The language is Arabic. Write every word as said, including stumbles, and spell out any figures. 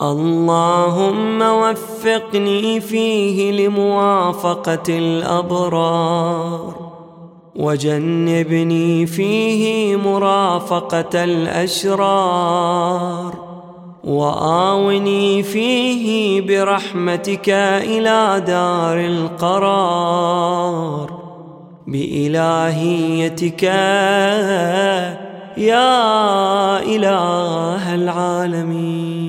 اللهم وفقني فيه لموافقة الأبرار، وجنبني فيه مرافقة الأشرار، وآوني فيه برحمتك إلى دار القرار بإلهيتك يا إله العالمين.